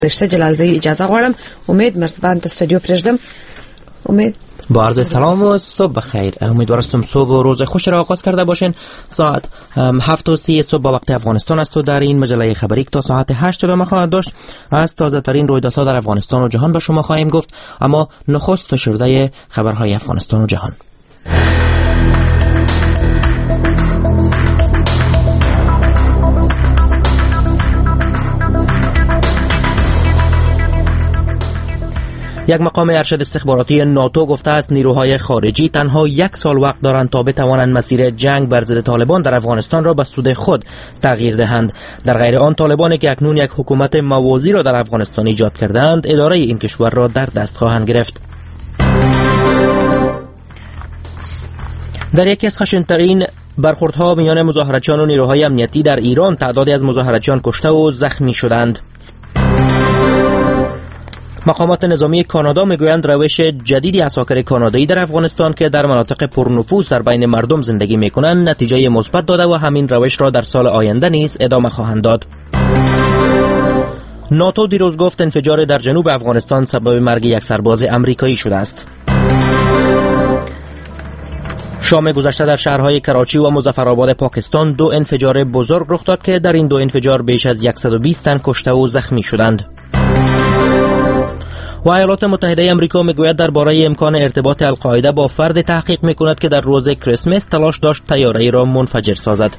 رشته جلالزایی اجازه غواړم. امید مرزبان استودیو پرېږدم. امید با عرض سلام و صبح بخیر. امیدوارم صبح و روز خوش را آغاز کرده باشین. ساعت 7:30 صبح با وقت افغانستان است و در این مجله خبری تا ساعت 8 ادامه خواهد داشت. از تازه ترین رویدادها در افغانستان و جهان به شما خواهیم گفت، اما نخست فشرده خبرهای افغانستان و جهان. یک مقام ارشد استخباراتی ناتو گفته است نیروهای خارجی تنها 1 سال وقت دارند تا بتوانند مسیر جنگ بر ضد طالبان در افغانستان را به سود خود تغییر دهند. در غیر آن طالبانی که اکنون یک حکومت موازی را در افغانستان ایجاد کردند، اداره این کشور را در دست خواهند گرفت. در یکی از خشن‌ترین برخوردها میان مظاهرچیان و نیروهای امنیتی در ایران، تعدادی از مظاهرچیان کشته و زخمی شدند. مقامات نظامی کانادا میگویند روش جدیدی عساکر کانادایی در افغانستان که در مناطق پرنفوذ در بین مردم زندگی میکنند نتیجه مثبت داده و همین روش را در سال آینده نیز ادامه خواهند داد. ناتو دیروز گفت انفجار در جنوب افغانستان سبب مرگ یک سرباز امریکایی شده است. شام گذشته در شهرهای کراچی و مظفرآباد پاکستان 2 انفجار بزرگ رخ داد که در این 2 انفجار بیش از 120 تن کشته و زخمی شدند. و ایالات متحده آمریکا میگوید درباره امکان ارتباط القاعده با فرد تحقیق میکند که در روز کریسمس تلاش داشت طیاره‌ای را منفجر سازد.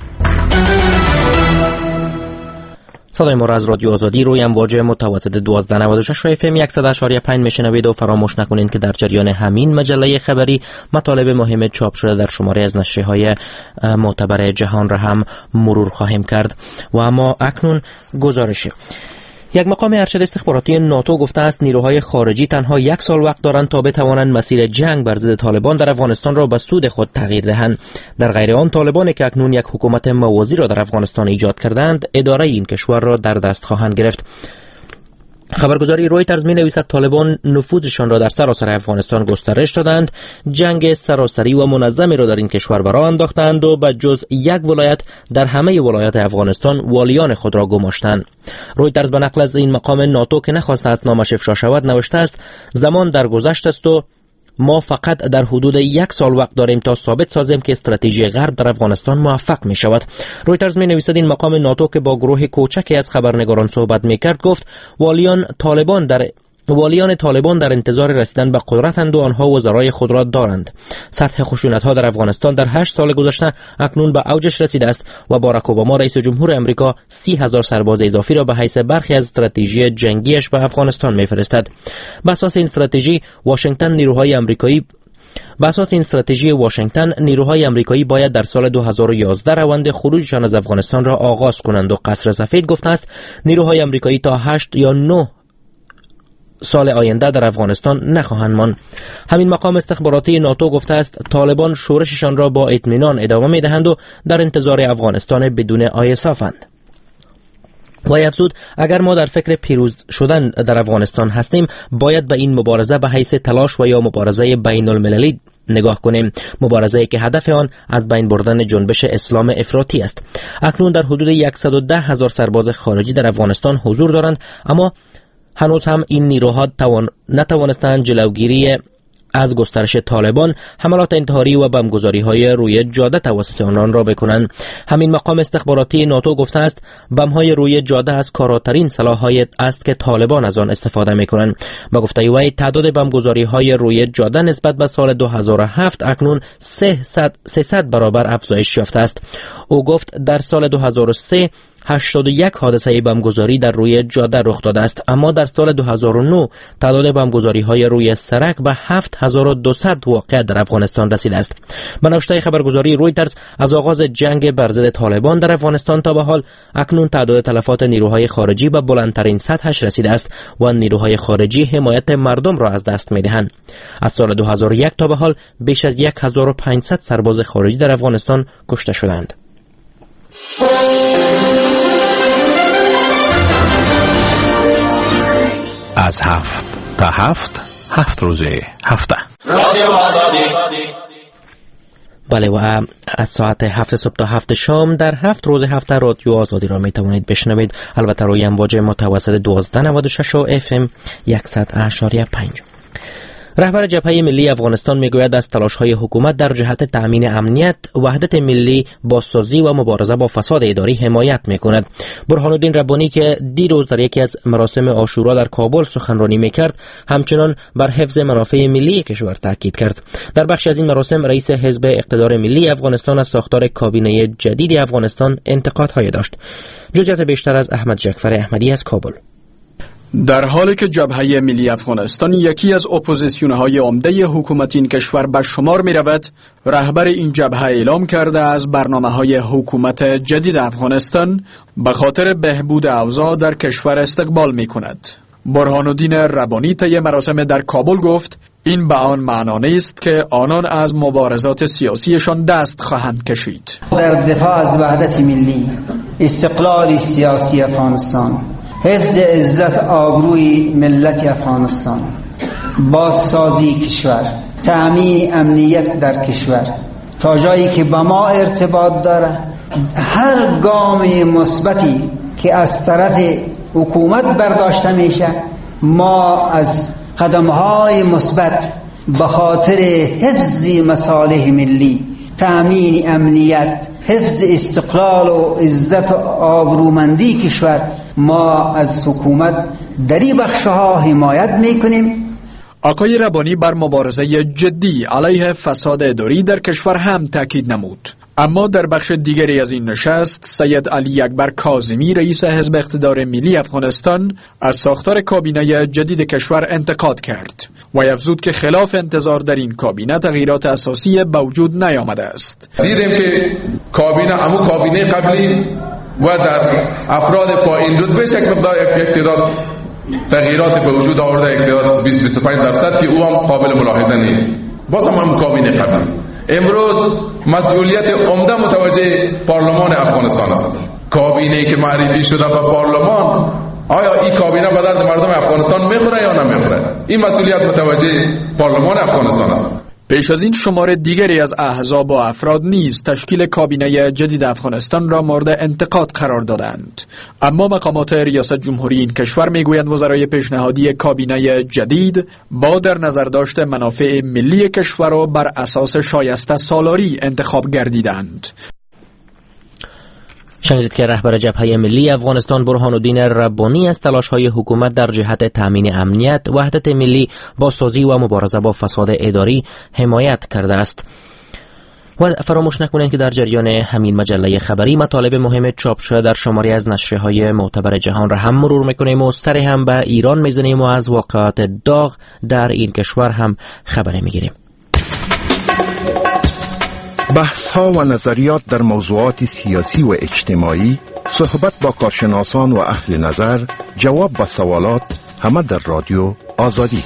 صدای ما را از رادیو آزادی روی امواج متوسط 1296 و FM 100.5 میشنوید و فراموش نکنید که در جریان همین مجله خبری مطالب مهم چاپ شده در شماره از نشریه‌های معتبر جهان را هم مرور خواهیم کرد. و اما اکنون گزارش. یک مقام ارشد استخباراتی ناتو گفته است نیروهای خارجی تنها 1 سال وقت دارند تا بتوانند مسیر جنگ بر ضد طالبان در افغانستان را به سود خود تغییر دهند. در غیر آن طالبانی که اکنون یک حکومت موازی را در افغانستان ایجاد کردند، اداره این کشور را در دست خواهند گرفت. خبرگزاری رویترز می نویسد طالبان نفوذشان را در سراسر افغانستان گسترش دادند، جنگ سراسری و منظمی را در این کشور برآ انداختند و به جز یک ولایت در همه ولایات افغانستان والیان خود را گماشتند. رویترز به نقل از این مقام ناتو که نخواسته است نامش افشا شود نوشته است زمان در گذشت است و ما فقط در حدود 1 سال وقت داریم تا ثابت سازیم که استراتژی غرب در افغانستان موفق می شود. رویترز می نویسد این مقام ناتو که با گروه کوچکی از خبرنگاران صحبت می کرد گفت والیان طالبان در انتظار رسیدن به قدرتند و آنها وزرای خود را دارند. سطح خشونت‌ها در افغانستان در 8 سال گذشته اکنون به اوجش رسیده است و باراک اوباما رئیس جمهور آمریکا 30,000 سرباز اضافی را به حیث برخی از استراتژی جنگیش به افغانستان می‌فرستد. بر اساس این استراتژی واشنگتن نیروهای آمریکایی باید در سال 2011 روند خروجشان از افغانستان را آغاز کنند و قصر سفید گفته است نیروهای آمریکایی تا 8 یا 9 سال آینده در افغانستان نخواهند ماند. همین مقام استخباراتی ناتو گفته است طالبان شورششان را با اطمینان ادامه می‌دهند و در انتظار افغانستان بدون آیسافند. و افزود اگر ما در فکر پیروز شدن در افغانستان هستیم باید به این مبارزه به حیث تلاش و یا مبارزه بین المللی نگاه کنیم، مبارزه‌ای که هدف آن از بین بردن جنبش اسلام افراطی است. اکنون در حدود 110,000 سرباز خارجی در افغانستان حضور دارند، اما هنوز هم این نیروها نتوانستند جلوگیری از گسترش طالبان، حملات انتحاری و بمبگذاری‌های روی جاده توسط آنان را بکنند. همین مقام استخباراتی ناتو گفته است بم‌های روی جاده از کاراترین سلاح‌های است که طالبان از آن استفاده می‌کنند. با گفته وی تعداد بمبگذاری‌های روی جاده نسبت به سال 2007 اکنون 300 برابر افزایش یافته است. او گفت در سال 2003 81 حادثه بمبگذاری در روی جاده رخ داده است، اما در سال 2009 تعداد بمبگذاری‌های روی سرک به 7200 واقعه در افغانستان رسیده است. به نوشته خبرگزاری رویترز از آغاز جنگ بر ضد طالبان در افغانستان تا به حال اکنون تعداد تلفات نیروهای خارجی به بلندترین سطحش رسیده است و نیروهای خارجی حمایت مردم را از دست می‌دهند. از سال 2001 تا به حال بیش از 1500 سرباز خارجی در افغانستان کشته شدند. از 7 تا 7 روز هفته. رادیو آزادی. بله و از ساعت 7 صبح تا 7 شام در 7 روز هفته رادیو آزادی را می توانید بشنوید، البته روی امواج متوسط 1296 و FM 100.5. رهبر جبهه ملی افغانستان میگوید از تلاش‌های حکومت در جهت تأمین امنیت، وحدت ملی، بازسازی و مبارزه با فساد اداری حمایت میکند. برهان الدین ربانی که دیروز در یکی از مراسم عاشورا در کابل سخنرانی میکرد، همچنان بر حفظ منافع ملی کشور تاکید کرد. در بخش از این مراسم رئیس حزب اقتدار ملی افغانستان از ساختار کابینه جدید افغانستان انتقادهای داشت. جزئیات بیشتر از احمد جعفر احمدی از کابل. در حالی که جبهه ملی افغانستان یکی از اپوزیسیون‌های عمده حکومت این کشور به شمار می‌رود، رهبر این جبهه اعلام کرده از برنامه‌های حکومت جدید افغانستان به خاطر بهبود اوضاع در کشور استقبال می‌کند. برهان الدین ربانی طی مراسم در کابل گفت این به آن معنا نیست که آنان از مبارزات سیاسیشان دست خواهند کشید. در دفاع از وحدت ملی، استقلال سیاسی افغانستان، حفظ عزت آبروی ملت افغانستان، بازسازی کشور، تأمین امنیت در کشور تا جایی که با ما ارتباط داره، هر گام مثبتی که از طرف حکومت برداشته میشه، ما از قدم‌های مثبت به خاطر حفظ مصالح ملی، تأمین امنیت، حفظ استقلال و عزت و آبرومندی کشور، ما از حکومت در این بخش‌ها حمایت میکنیم. آقای ربانی بر مبارزه جدی علیه فساد اداری در کشور هم تاکید نمود. اما در بخش دیگری از این نشست، سید علی اکبر کاظمی رئیس حزب اقتدار ملی افغانستان از ساختار کابینه جدید کشور انتقاد کرد و افزود که خلاف انتظار در این کابینه تغییرات اساسی به وجود نیامده است. دیدیم که کابینه قبلی و در افراد پایین رتبه یک مقدار اقتدار تغییرات به وجود آورده، اقتدار 20-25% که او هم قابل ملاحظه نیست. باز هم کابینه قبلی. امروز مسئولیت عمده متوجه پارلمان افغانستان است. کابینه‌ای که معرفی شده به پارلمان، آیا این کابینه به درد مردم افغانستان میخوره یا نمیخوره؟ این مسئولیت متوجه پارلمان افغانستان است. پیش از این شمار دیگری از احزاب و افراد نیز تشکیل کابینه جدید افغانستان را مورد انتقاد قرار دادند. اما مقامات ریاست جمهوری این کشور میگویند وزرای پیشنهادی کابینه جدید با در نظر داشت منافع ملی کشور را بر اساس شایسته سالاری انتخاب گردیدند. شنیدید که رهبر جبهه ملی افغانستان برهان الدین ربانی از تلاش‌های حکومت در جهت تأمین امنیت، وحدت ملی، بازسازی و مبارزه با فساد اداری حمایت کرده است. و فراموش نکنید که در جریان همین مجله خبری مطالب مهم چاپ شده در شماری از نشریه‌های معتبر جهان را هم مرور می‌کنیم و سر هم به ایران می‌زنیم و از واقعات داغ در این کشور هم خبر می‌گیریم. بحث‌ها و نظریات در موضوعات سیاسی و اجتماعی، صحبت با کارشناسان و اهل نظر، جواب به سوالات، همه در رادیو آزادی.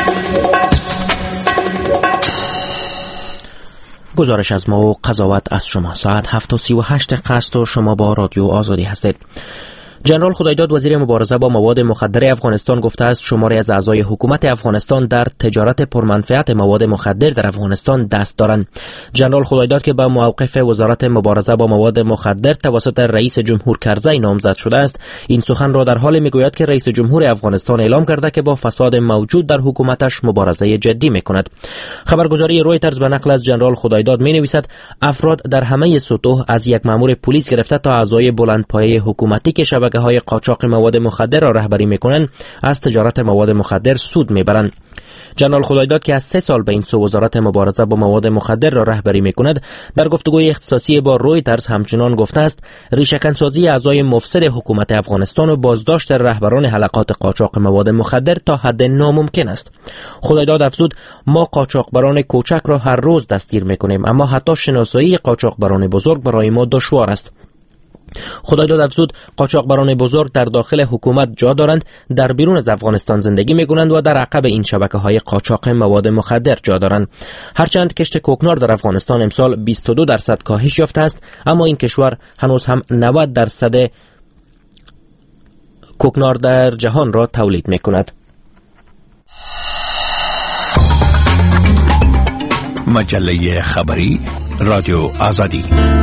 گزارش از ما و قضاوت از شما. ساعت 7:38 است و شما با رادیو آزادی هستید. جنرال خدایداد وزیر مبارزه با مواد مخدر افغانستان گفته است شماری از اعضای حکومت افغانستان در تجارت پرمنفعت مواد مخدر در افغانستان دست دارند. جنرال خدایداد که با موقف وزارت مبارزه با مواد مخدر توسط رئیس جمهور کرزی نامزد شده است، این سخن را در حالی میگوید که رئیس جمهور افغانستان اعلام کرده که با فساد موجود در حکومتش مبارزه جدی میکند. خبرگزاری رویترز به نقل از جنرال خدایداد مینویسد افراد در همه سطوح از یک مأمور پلیس گرفته تا اعضای بلندپایه حکومتی که شبکه‌های قاچاق مواد مخدر را رهبری میکنند از تجارت مواد مخدر سود میبرند. جنرال خدایداد که از 3 سال به این سو وزارت مبارزه با مواد مخدر را رهبری میکند، در گفتگوی اختصاصی با رویترز همچنان گفته است ریشه‌کنسازی اعضای مفسد حکومت افغانستان و بازداشت رهبران حلقات قاچاق مواد مخدر تا حد ناممکن است. خدایداد افزود ما قاچاقبران کوچک را هر روز دستگیر میکنیم، اما حتی شناسایی قاچاقبران بزرگ برای ما دشوار است. خدایداد افزود قاچاقبران بزرگ در داخل حکومت جا دارند، در بیرون از افغانستان زندگی می‌کنند و در عقب این شبکه‌های قاچاق مواد مخدر جا دارند. هرچند کشت کوکنار در افغانستان امسال 22% کاهش یافته است، اما این کشور هنوز هم 90% کوکنار در جهان را تولید می‌کند. مجله خبری رادیو آزادی.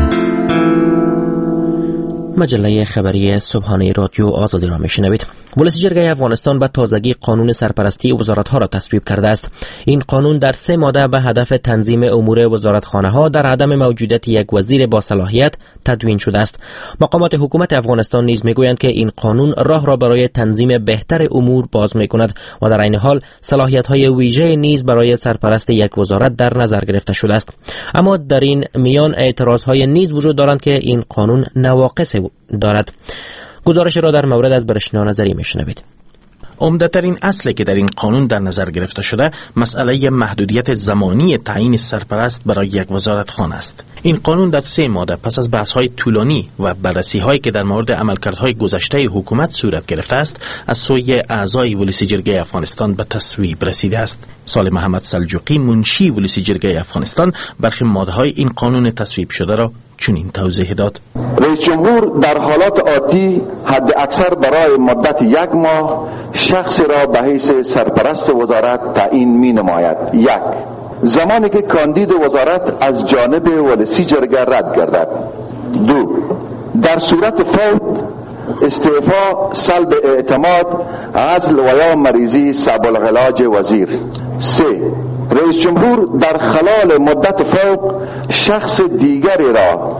مجله خبری صبحانه رادیو آزادی را میشنوید. ولسی جرگه افغانستان به تازگی قانون سرپرستی وزارت‌ها را تصویب کرده است. این قانون در 3 ماده به هدف تنظیم امور وزارتخانه‌ها در عدم موجودیت یک وزیر با صلاحیت تدوین شده است. مقامات حکومت افغانستان نیز میگویند که این قانون راه را برای تنظیم بهتر امور باز میکند و در عین حال صلاحیت‌های ویژه نیز برای سرپرست یک وزارت در نظر گرفته شده است. اما در این میان اعتراض‌های نیز وجود دارند که این قانون نواقص دارد. گزارش را در مورد از برشنا نظری میشنوید. عمده‌ترین اصلی که در این قانون در نظر گرفته شده مسئله محدودیت زمانی تعیین سرپرست برای یک وزارتخانه است. این قانون در 3 ماده پس از بحث‌های طولانی و بررسی‌هایی که در مورد عملکردهای گذشته حکومت صورت گرفته است از سوی اعضای ولسی جرگه افغانستان به تصویب رسیده است. صالح محمد سلجوقی منشی ولسی جرگه افغانستان برخی ماده‌های این قانون تصویب شده را چنین توضیح داد. رئیس جمهور در حالات عادی حد اکثر برای مدت 1 ماه شخص را به حیث سرپرست وزارت تعیین می نماید. 1. زمانی که کاندید وزارت از جانب ولسی جرگه رد گردد. 2. در صورت فوت، استعفا، سلب اعتماد، عزل و یا مریضی صعب العلاج وزیر. 3. رئیس جمهور در خلال مدت فوق شخص دیگری را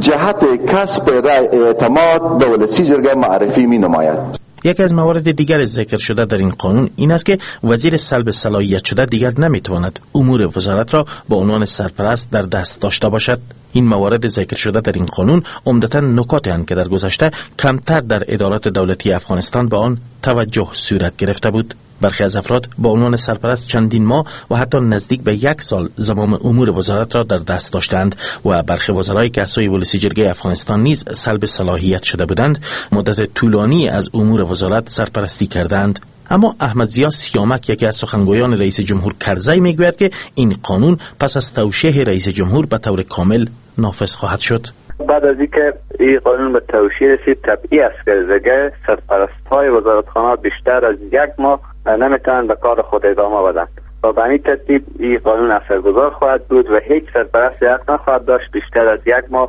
جهت کسب رأی اعتماد به ولسی جرگه معرفی می نماید. یکی از موارد دیگر ذکر شده در این قانون این است که وزیر سلب صلاحیت شده دیگر نمیتواند امور وزارت را به عنوان سرپرست در دست داشته باشد. این موارد ذکر شده در این قانون عمدتاً نکاتی اند که در گذشته کمتر در ادارات دولتی افغانستان به آن توجه صورت گرفته بود. برخی از افراد با عنوان سرپرست چندین ماه و حتی نزدیک به 1 سال زمام امور وزارت را در دست داشتند و برخی وزرایی که از سوی ولسی جرگه افغانستان نیز سلب صلاحیت شده بودند مدت طولانی از امور وزارت سرپرستی کردند. اما احمد ضیا سیامک یکی از سخنگویان رئیس جمهور کرزی میگوید که این قانون پس از توشیح رئیس جمهور به طور کامل نافذ خواهد شد. بعد از اینکه این قانون به توشیح رسید طبیعی است که دیگه سرپرست‌های وزارتخانه بیشتر از 1 ماه نمیتونن به کار خود ادامه بدن و به این ترتیب این قانون اثرگذار خواهد بود و هیچ سرپرست حق نخواهد داشت بیشتر از 1 ماه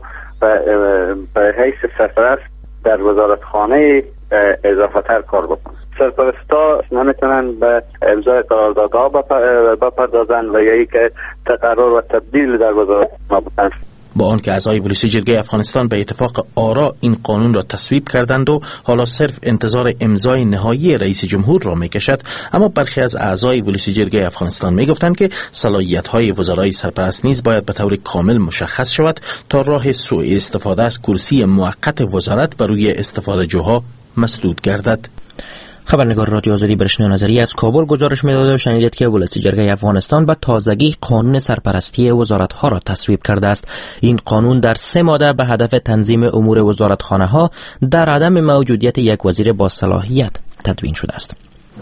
به حیث سرپرست در وزارتخانه اضافه تر کار بکنن. سرپرستا نمیتونن به امضای قراردادها بپردازن و یا اینکه تقرر و تبدیل در وزارتخانه بکنن. با آنکه اعضای ولسی جرگه افغانستان به اتفاق آرا این قانون را تصویب کردند و حالا صرف انتظار امضای نهایی رئیس جمهور را میکشد، اما برخی از اعضای ولسی جرگه افغانستان میگفتند که صلاحیت‌های وزرای سرپرست نیز باید به طور کامل مشخص شود تا راه سوء استفاده از کرسی موقت وزارت بر روی استفاده جوها مسدود گردد. خبرنگار رادیو آزادی برشنا نظری از کابل گزارش می‌داد و شنیدید که ولسی جرگه افغانستان به تازگی قانون سرپرستی وزارت‌ها را تصویب کرده است. این قانون در 3 ماده به هدف تنظیم امور وزارتخانه‌ها در عدم موجودیت یک وزیر با صلاحیت تدوین شده است.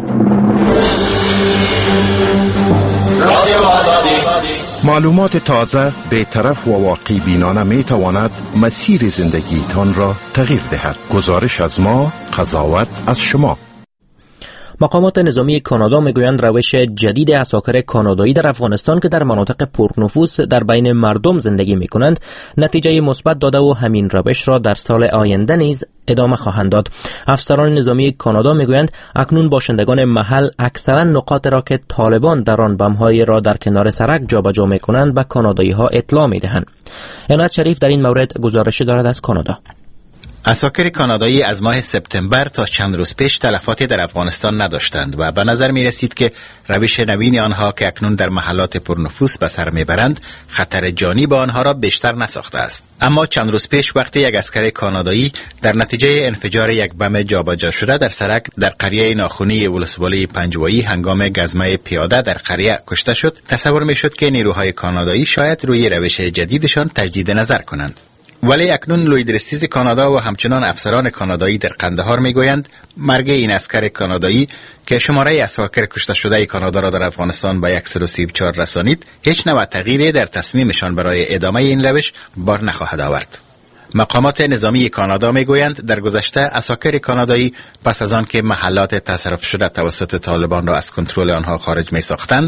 معلومات تازه، بی‌طرف و واقع بینانه می تواند مسیر زندگیتان را تغییر دهد. گزارش از ما، قضاوت از شما. مقامات نظامی کانادا میگویند روش جدید عساکر کانادایی در افغانستان که در مناطق پرنفوذ در بین مردم زندگی میکنند نتیجه مثبت داده و همین روش را در سال آینده نیز ادامه خواهند داد. افسران نظامی کانادا میگویند اکنون باشندگان محل اکثرا نقاط را که طالبان در آن بم‌های را در کنار سرک جابجا میکنند به کانادایی‌ها اطلاع میدهند. عنایت شریف در این مورد گزارشی دارد از کانادا. عساکر کانادایی از ماه سپتامبر تا چند روز پیش تلفاتی در افغانستان نداشتند و به نظر می رسید که روش نوین آنها که اکنون در محلات پرنفوذ به سر می برند خطر جانی به آنها را بیشتر نساخته است. اما چند روز پیش وقتی یک عسکر کانادایی در نتیجه انفجار یک بم جابجا شده در سرک در قریه ناخونی ولسوالی پنجوایی هنگام گزمه پیاده در قریه کشته شد، تصور می شد که نیروهای کانادایی شاید روی روش جدیدشان تجدید نظر کنند. ولی اکنون لویدرستیز کانادا و همچنان افسران کانادایی در قندهار میگویند مرگ این عسکر کانادایی که شماره عساکر کشته شده کانادا را در افغانستان به 134 رسانید هیچ نوع تغییری در تصمیمشان برای ادامه این روش بار نخواهد آورد. مقامات نظامی کانادا میگویند در گذشته عساکر کانادایی پس از آن که محلات تصرف شده توسط طالبان را از کنترل آنها خارج می ساختند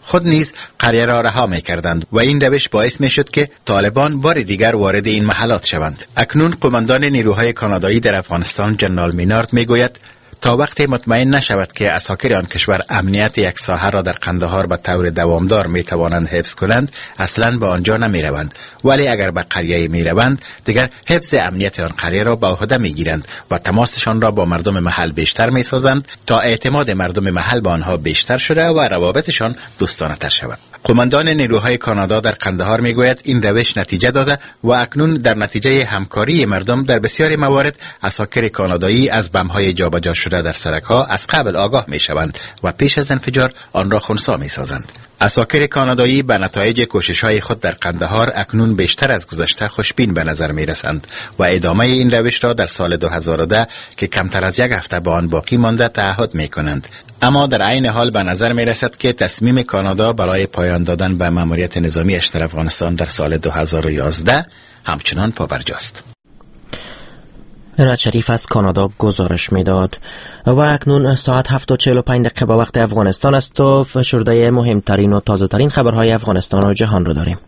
خود نیز قریه را رها می کردند و این روش باعث می شد که طالبان بار دیگر وارد این محلات شوند. اکنون قماندان نیروهای کانادایی در افغانستان جنرال مینارد می گوید تا وقتی مطمئن نشود که عساکر آن کشور امنیت یک ساحه را در قندهار به طور دوامدار می توانند حفظ کنند، اصلا به آنجا نمی روند. ولی اگر به قریه می روند، دیگر حفظ امنیت آن قریه را به عهده می گیرند و تماسشان را با مردم محل بیشتر می سازند تا اعتماد مردم محل به آنها بیشتر شده و روابطشان دوستانه تر شود. قماندان نیروهای کانادا در قندهار می گوید این روش نتیجه داده و اکنون در نتیجه همکاری مردم در بسیاری موارد عساکر کانادایی از بم‌های جابجا شده در سرک‌ها از قبل آگاه می‌شوند و پیش از انفجار آن را خنثی می‌سازند. عساکر کانادایی به نتایج کوشش‌های خود در قندهار اکنون بیشتر از گذشته خوشبین به نظر می‌رسند و ادامه این روش را در سال 2010 که کمتر از یک هفته به آن باقی مانده تعهد می‌کنند. اما در عین حال به نظر می‌رسد که تصمیم کانادا برای پایان دادن به مأموریت نظامی‌اش در افغانستان در سال 2011 همچنان پابرجاست. عنایت شریف از کانادا گزارش میداد. و اکنون ساعت 7:45 به وقت افغانستان است و فشرده مهمترین و تازه ترین خبرهای افغانستان و جهان رو داریم.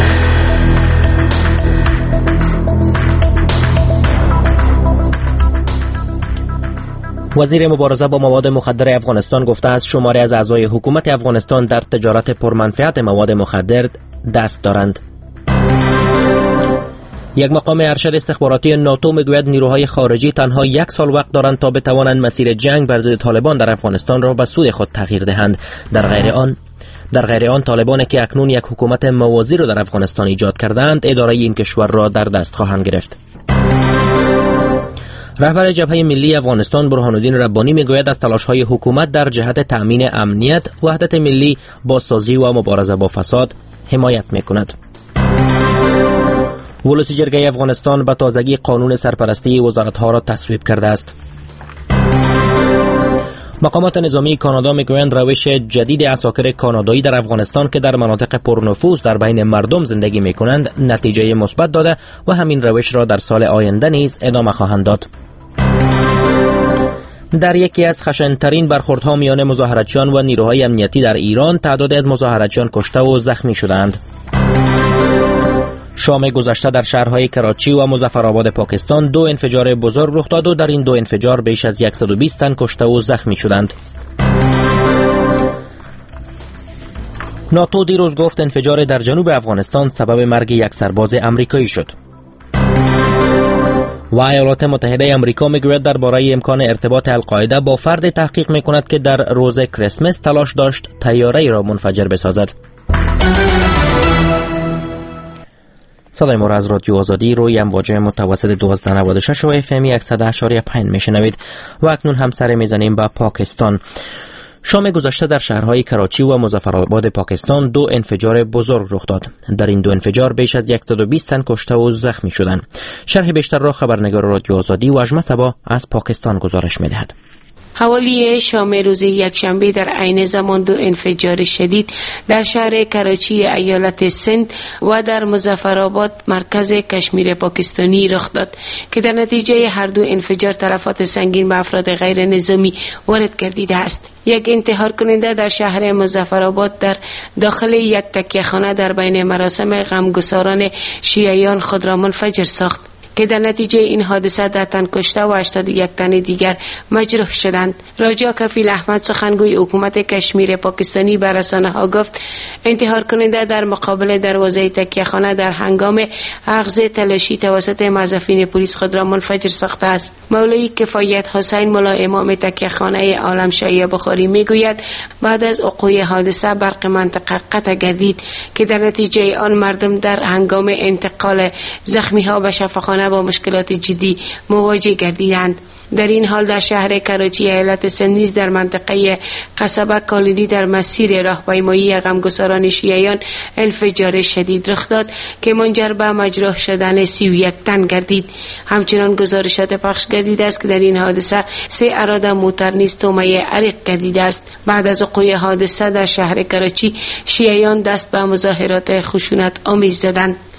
وزیر مبارزه با مواد مخدر افغانستان گفته است شماری از اعضای حکومت افغانستان در تجارت پرمنفعت مواد مخدر دست دارند. یک مقام ارشد استخباراتی ناتو میگوید نیروهای خارجی تنها 1 سال وقت دارند تا بتوانند مسیر جنگ بر ضد طالبان در افغانستان را به سوی خود تغییر دهند. در غیر آن طالبان که اکنون یک حکومت موازی را در افغانستان ایجاد کردند اداره این کشور را در دست خواهند گرفت. رهبر جبهه ملی افغانستان برهان الدین ربانی میگوید از تلاش‌های حکومت در جهت تأمین امنیت، وحدت ملی، بازسازی و مبارزه با فساد حمایت میکند. ولسی جرگه افغانستان به تازگی قانون سرپرستی وزارت‌ها را تصویب کرده است. مقامات نظامی کانادا میگویند روش جدید عساکر کانادایی در افغانستان که در مناطق پرنفوذ در بین مردم زندگی میکنند نتیجه مثبت داده و همین روش را در سال آینده نیز ادامه خواهند داد. در یکی از خشن‌ترین برخوردها میان مظاهراتچیان و نیروهای امنیتی در ایران تعدادی از مظاهراتچیان کشته و زخمی شدند. شام گذشته در شهرهای کراچی و مظفرآباد پاکستان 2 انفجار بزرگ رخ داد و در این 2 انفجار بیش از 120 تن کشته و زخمی شدند. ناتو دیروز گفت انفجار در جنوب افغانستان سبب مرگ یک سرباز امریکایی شد. و ایالات متحده آمریکا میگوید درباره امکان ارتباط القاعده با فرد تحقیق میکند که در روز کریسمس تلاش داشت طیاره‌ای را منفجر بسازد. صدای ما را از رادیو آزادی روی امواج متوسط 1296 و FM 100.5 میشنوید و اکنون هم سر میزنیم به پاکستان. شام گذشته در شهرهای کراچی و مظفرآباد پاکستان 2 انفجار بزرگ رخ داد. در این 2 انفجار بیش از 120 تن کشته و زخمی شدند. شرح بیشتر را خبرنگار رادیو آزادی واژمه صبا از پاکستان گزارش میدهد. حوالی شام روز یکشنبه در عین زمان 2 انفجار شدید در شهر کراچی ایالت سند و در مظفرآباد مرکز کشمیر پاکستانی رخ داد که در نتیجه هر 2 انفجار تلفات سنگین به افراد غیر نظامی وارد گردیده است. یک انتحار کننده در شهر مظفرآباد در داخل یک تکیه‌خانه در بین مراسم غمگساران شیعیان خود را منفجر ساخت که در نتیجه این حادثه 10 تن کشته و 81 تن دیگر مجروح شدند. راجا کفیل احمد سخنگوی حکومت کشمیر پاکستانی به رسانه‌ها گفت انتحار کننده در مقابل دروازه تکیه‌خانه در هنگام اخذ تلاشی توسط موظفین پلیس خود را منفجر ساخته است. مولوی کفایت حسین مولا امام تکیه‌خانه عالمشاهی بخاری میگوید بعد از وقوع حادثه برق منطقه قطع گردید که در نتیجه آن مردم در هنگام انتقال زخمی‌ها به شفاخانه با مشکلات جدی مواجه گردیدند. در این حال در شهر کراچی ایالت سند نیز در منطقه قصبه کالینی در مسیر راهپیمایی غمگساران شیعیان انفجار شدید رخ داد که منجر به مجروح شدن 31 تن گردید. همچنان گزارشات پخش گردیده است که در این حادثه 3 اراده موتر نیز تومه عریق گردیده است. بعد از وقوع حادثه در شهر کراچی شیعیان دست به مظاهرات خشونت آمیز زدند.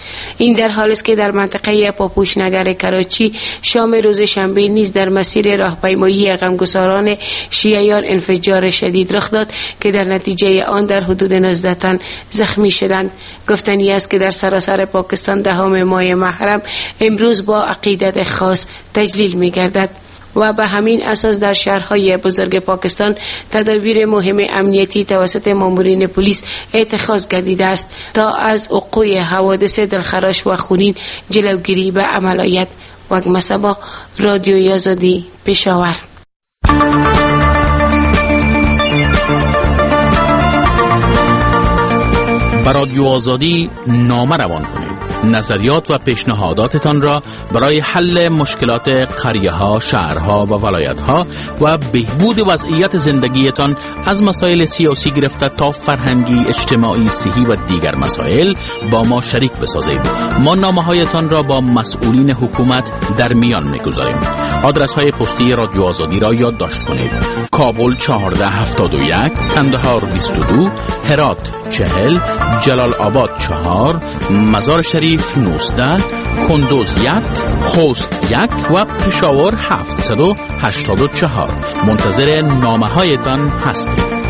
این در حالی است که در منطقه پاپوش نگر کراچی شام روز شنبه نیز در مسیر راهپیمایی غمگساران شیعیان انفجار شدید رخ داد که در نتیجه آن در حدود 19 تن زخمی شدند. گفتنی است که در سراسر پاکستان 10 ماه محرم امروز با عقیدت خاص تجلیل می گردد و به همین اساس در شهرهای بزرگ پاکستان تدابیر مهم امنیتی توسط مامورین پلیس اتخاذ گردیده است تا از وقوع حوادث دلخراش و خونین جلوگیری به عمل آید. وگمه صبا، رادیوی آزادی، پشاور. به رادیو آزادی نامه روان کنید. نظریات و پیشنهاداتتان را برای حل مشکلات قریه‌ها، شهرها و ولایت‌ها و بهبود وضعیت زندگیتان از مسائل سیاسی گرفته تا فرهنگی، اجتماعی، صحی و دیگر مسائل با ما شریک بسازید. ما نامه‌هایتان را با مسئولین حکومت در میان می‌گذاریم. آدرس‌های پستی رادیو آزادی را یادداشت کنید: کابل 1471، کندهار 22، هرات 40، جلال آباد 4، مزار شریف 19، کندوز 1، خوست 1 و پشاور 784. منتظر نامه هایتان هستیم.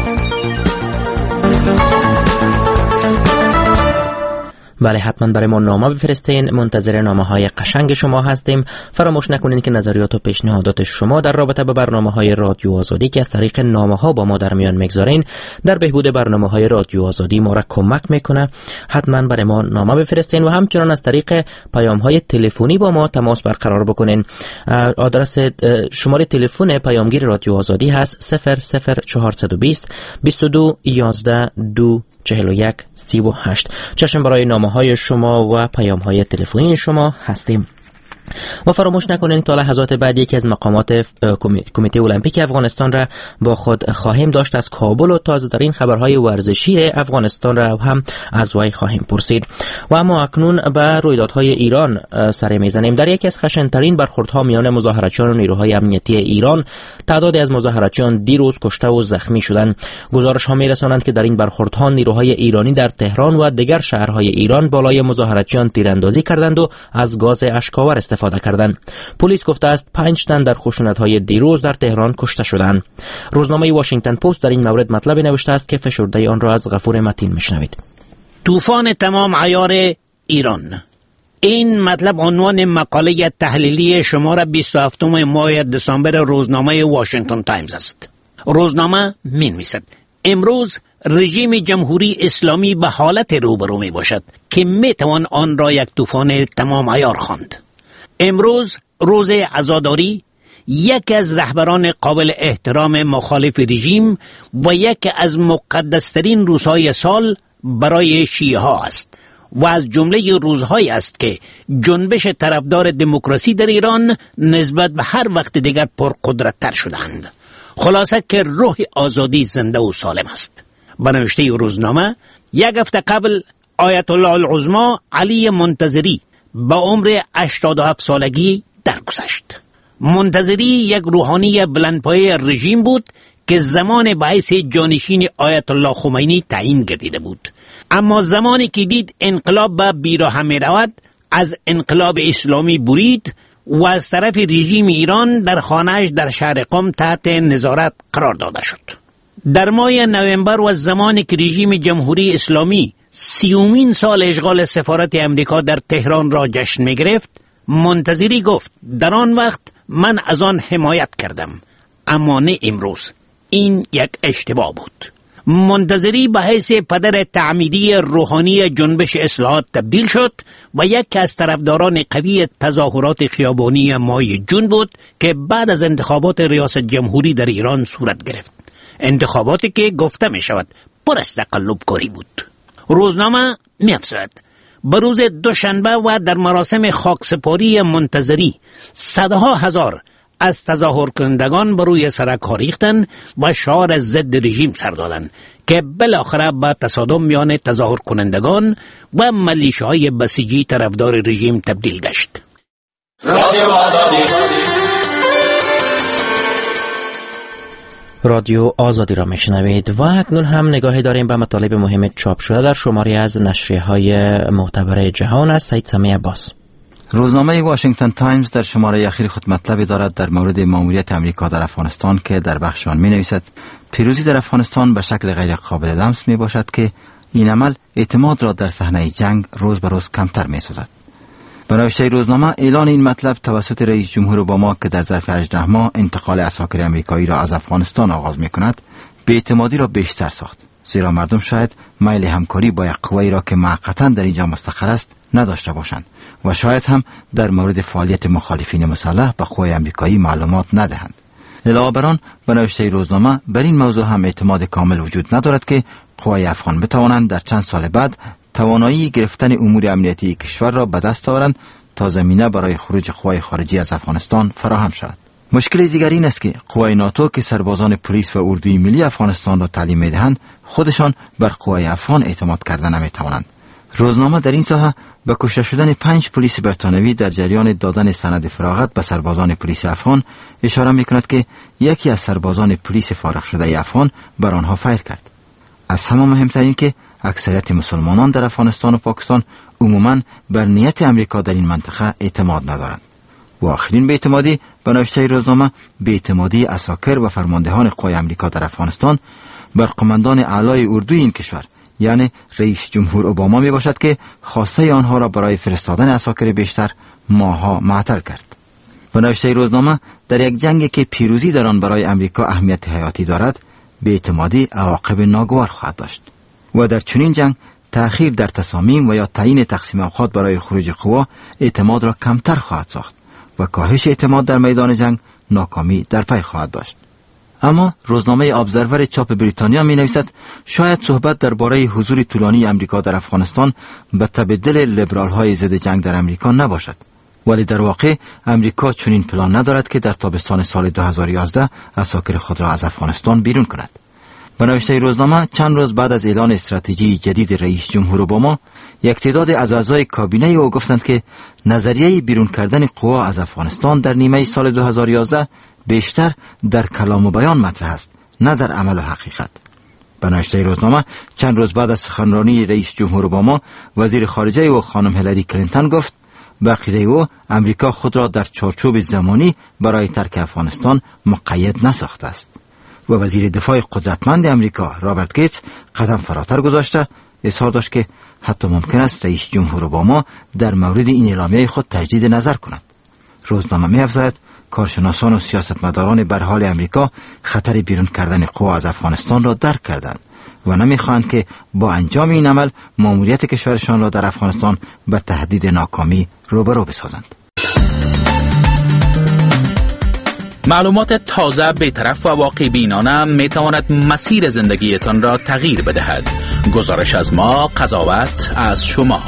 بله، حتما برای ما نامه بفرستین. منتظر نامه های قشنگ شما هستیم. فراموش نکنین که نظریات و پیشنهادات شما در رابطه با برنامه های رادیو آزادی که از طریق نامه ها با ما در میان میگذارین در بهبود برنامه های رادیو آزادی ما را کمک میکنه. حتما برای ما نامه بفرستین و همچنان از طریق پیام های تلفنی با ما تماس برقرار بکنین. آدرس شماره تلفن پیامگیر رادیو آزادی هست 00420 22 11 241 38. چشم برای نامه های شما و پیام های تلفنی شما هستیم. و فراموش نکنین تا لحظات بعد یکی از مقامات کمیته المپیک افغانستان را با خود خواهیم داشت از کابل و تازه در این خبرهای ورزشی افغانستان را هم از وی خواهیم پرسید. و اما اکنون به رویدادهای ایران سر میزنیم. در یکی از خشن‌ترین برخوردها میان مظاهراتچیان و نیروهای امنیتی ایران تعدادی از مظاهراتچیان دیروز کشته و زخمی شدند. گزارش ها میرسانند که در این برخوردها نیروهای ایرانی در تهران و دیگر شهرهای ایران بالای مظاهراتچیان تیراندازی کردند و از گاز اشک‌آور استفاده کردند. پلیس گفته است 5 تن در خشونت‌های دیروز در تهران کشته شدند. روزنامه واشنگتن پست در این مورد مطلبی نوشته است که فشرده آن را از غفور متین میشنوید. طوفان تمام عیار ایران. این مطلب عنوان مقاله تحلیلی شماره 27 ماه دسامبر روزنامه واشنگتن تایمز است. روزنامه می‌نویسد امروز رژیم جمهوری اسلامی به حالت روبرو می باشد که می توان آن را یک طوفان تمام عیار خواند. امروز روز عزاداری یکی از رهبران قابل احترام مخالف رژیم و یکی از مقدسترین روزهای سال برای شیعه ها است و از جمله روزهایی است که جنبش طرفدار دموکراسی در ایران نسبت به هر وقت دیگر پرقدرت‌تر شدند. خلاصه که روح آزادی زنده و سالم است. به نوشته روزنامه یک هفته قبل آیت الله العظما علی منتظری با عمر 87 سالگی درگذشت. منتظری یک روحانی بلندپایه رژیم بود که زمان باعث جانشین آیت الله خمینی تعیین گردیده بود، اما زمانی که دید انقلاب به بیراه می رود از انقلاب اسلامی برید و از طرف رژیم ایران در خانه‌اش در شهر قم تحت نظارت قرار داده شد. در ماه نوامبر و زمانی که رژیم جمهوری اسلامی 30مین سال اشغال سفارت امریکا در تهران را جشن می گرفت، منتظری گفت در آن وقت من از آن حمایت کردم، اما نه امروز. این یک اشتباه بود. منتظری به حیث پدر تعمیدی روحانی جنبش اصلاحات تبدیل شد و یکی از طرفداران قوی تظاهرات خیابانی ماه جون بود که بعد از انتخابات ریاست جمهوری در ایران صورت گرفت. انتخاباتی که گفته می شود پر از تقلب‌کاری بود. روزنامه می افزاید به روز دوشنبه و در مراسم خاکسپاری منتظری صدها هزار از تظاهر کنندگان بر روی سرک ریختند و شعار ضد رژیم سر دادند که بالاخره به تصادم میان تظاهر کنندگان و ملیشه‌های بسیجی طرفدار رژیم تبدیل گشت. رادیو آزادی را میشنوید و اکنون هم نگاهی داریم به مطالب مهم چاپ شده در شماری از نشریه‌های معتبر جهان از سید سمی عباس. روزنامه واشنگتن تایمز در شماره اخیر خود مطلبی دارد در مورد ماموریت امریکا در افغانستان که در بخش آن می‌نویسد پیروزی در افغانستان به شکل غیر قابل لمس میباشد که این عمل اعتماد را در صحنه جنگ روز به روز کمتر می‌سازد. به نوشته روزنامه اعلان این مطلب توسط رئیس جمهور اوباما که در ظرف 18 ماه انتقال عساکر امریکایی را از افغانستان آغاز می‌کند، بی‌اعتمادی را بیشتر ساخت، زیرا مردم شاید میل همکاری با یک قوه‌ای را که موقتاً در اینجا مستقر است نداشته باشند و شاید هم در مورد فعالیت مخالفین مسلح به قوه امریکایی معلومات ندهند. علاوه بر آن، به نوشته روزنامه بر این موضوع هم اعتماد کامل وجود ندارد که قوای افغان بتوانند در چند سال بعد توانایی گرفتن امور امنیتی کشور را به دست آورند تا زمینه برای خروج قوای خارجی از افغانستان فراهم شود. مشکل دیگر این است که قوای ناتو که سربازان پلیس و اردوی ملی افغانستان را تعلیم می‌دهند، خودشان بر قوای افغان اعتماد کرده نمی‌توانند. روزنامه در این ساحه به کشته شدن 5 پلیس بریتانوی در جریان دادن سند فراغت به سربازان پلیس افغان اشاره می‌کند که یکی از سربازان پلیس فارغ شده افغان بر آنها فیر کرد. از همه مهمتر که اکثریت مسلمانان در افغانستان و پاکستان عموماً بر نیت امریکا در این منطقه اعتماد ندارند. و آخرین بی‌اعتمادی به نوشته روزنامه بی‌اعتمادی عساکر و فرماندهان قوای امریکا در افغانستان بر قماندان اعلای اردوی این کشور یعنی رئیس جمهور اوباما می باشد که خواسته آنها را برای فرستادن عساکر بیشتر ماها معطل کرد. به نوشته روزنامه در یک جنگی که پیروزی در آن برای امریکا اهمیت حیاتی دارد، بی‌اعتمادی عواقب ناگوار خواهد داشت و در چنین جنگ تأخیر در تصامیم و یا تعیین تقسیم اوقات برای خروج قوا اعتماد را کمتر خواهد ساخت و کاهش اعتماد در میدان جنگ ناکامی در پی خواهد داشت. اما روزنامه ابزرور چاپ بریتانیا می نویسد شاید صحبت درباره حضور طولانی امریکا در افغانستان به تبدیل لیبرال های ضد جنگ در امریکا نباشد، ولی در واقع امریکا چنین پلان ندارد که در تابستان سال 2011 عساکر خود را از افغانستان بیرون کند. به نوشته روزنامه چند روز بعد از اعلان استراتژی جدید رئیس جمهور اوباما، یک تعداد از اعضای کابینه او گفتند که نظریه بیرون کردن قوا از افغانستان در نیمه سال 2011 بیشتر در کلام و بیان مطرح است، نه در عمل و حقیقت. به نوشته روزنامه چند روز بعد از سخنرانی رئیس جمهور اوباما، وزیر خارجه او خانم هیلاری کلینتون گفت به عقیده او امریکا خود را در چارچوب زمانی برای ترک افغانستان مقید نساخته است و وزیر دفاع قدرتمند امریکا رابرت گیتس قدم فراتر گذاشته اظهار داشت که حتی ممکن است رئیس جمهور اوباما در مورد این اعلامیه خود تجدید نظر کند. روزنامه می‌افزاید کارشناسان و سیاستمداران بر حال امریکا خطر بیرون کردن قوا از افغانستان را درک کردند و نمی‌خواهند که با انجام این عمل ماموریت کشورشان را در افغانستان به تهدید ناکامی روبرو بسازند. معلومات تازه، بی‌طرف و واقع بینانه می‌تواند مسیر زندگیتان را تغییر بدهد. گزارش از ما، قضاوت از شما.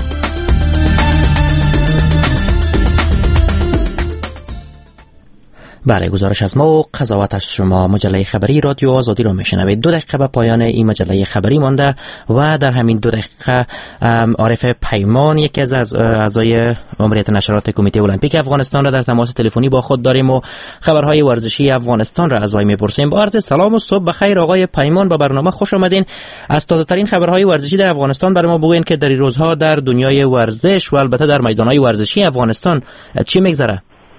بله، گزارش از ما و قضاوت از شما. مجله خبری رادیو آزادی را میشنوید. 2 دقیقه به پایان این مجله خبری مانده و در همین 2 دقیقه عارف پیمان، یکی از اعضای ماموریت نشرات کمیته المپیک افغانستان را در تماس تلفنی با خود داریم و خبرهای ورزشی افغانستان را از وی میپرسیم. با عرض سلام و صبح بخیر آقای پیمان، به برنامه خوش آمدین. از تازه ترین خبرهای ورزشی در افغانستان برای ما بگوین که در این روزها در دنیای ورزش و البته در میدانهای ورزشی افغانستان چی میگذره؟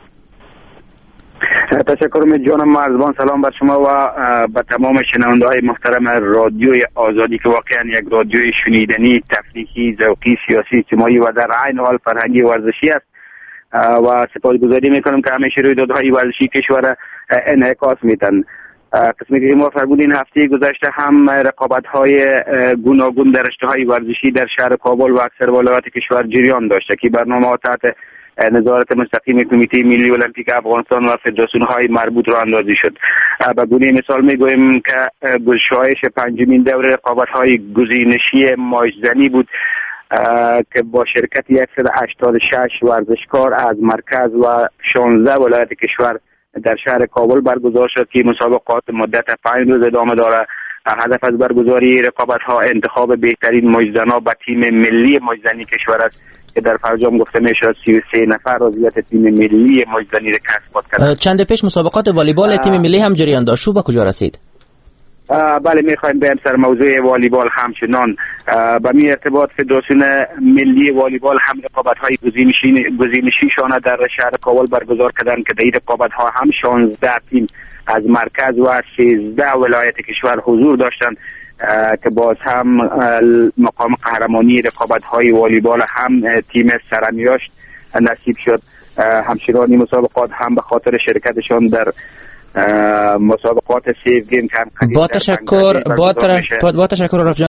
تشکر جانم مرزبان، سلام بر شما و به تمام شنونده های محترم رادیوی آزادی که واقعا یک رادیوی شنیدنی، تفریحی، ذوقی، سیاسی، اجتماعی و در عین حال فرهنگی ورزشی است و سپاسگزاری میکنم که همیشه رویدادهای ورزشی کشور انعکاس میدن. قسمی که ما فرمودین هفته گذشته هم رقابت‌های گوناگون در رشته‌های ورزشی در شهر کابل و اکثر ولایات کشور جریان داشته که برنامه‌ها تحت نظارت مستقیم کمیته ملی المپیک افغانستان و فدراسیون‌های مربوط را اندازی شد. به گونه مثال میگوییم که گشایش 5مین دور رقابت‌های گزینشی ماژزنی بود که با شرکت 186 ورزشکار از مرکز و 16 ولایت کشور در شهر کابل برگزار شد که مسابقات مدت 5 روز ادامه داره. هدف از برگزاری رقابت‌ها انتخاب بهترین ماژزن‌ها به تیم ملی ماژزنی کشور است که در فرجام گفته میشد 33 نفر عضویت تیم ملی ماژزنی را کسب کرد. چند پیش مسابقات والیبال تیم ملی هم جریان داشت، به کجا رسید؟ بله میخوایم بریم سر موضوع والیبال. همچنان به می ارتباط فدراسیون ملی والیبال هم رقابت های گزینشیشان در شهر کابل برگزار کردند که در این رقابت ها هم 16 تیم از مرکز و 13 ولایت کشور حضور داشتند که باز هم مقام قهرمانی رقابت های والیبال هم تیم سرمیاشت نصیب شد. همچنان این مسابقات هم به خاطر شرکتشان در مسابقات سیف گیم با تشکر رفیق